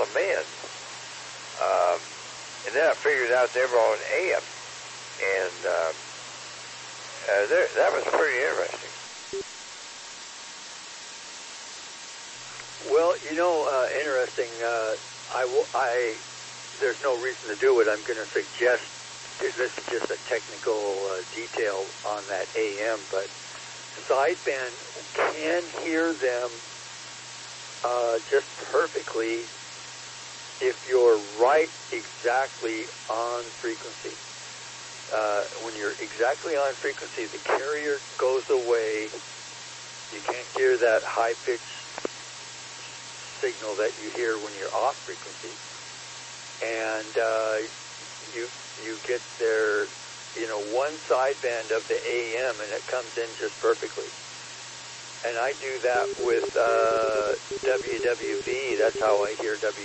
the men. And then I figured out they were on AM. And that was pretty interesting. Well, interesting. There's no reason to do it. I'm going to suggest this is just a technical detail on that AM, but sideband can hear them just perfectly if you're right exactly on frequency. When you're exactly on frequency, the carrier goes away. You can't hear that high-pitched signal that you hear when you're off frequency. And you get their, one sideband of the AM, and it comes in just perfectly. And I do that with WWV. That's how I hear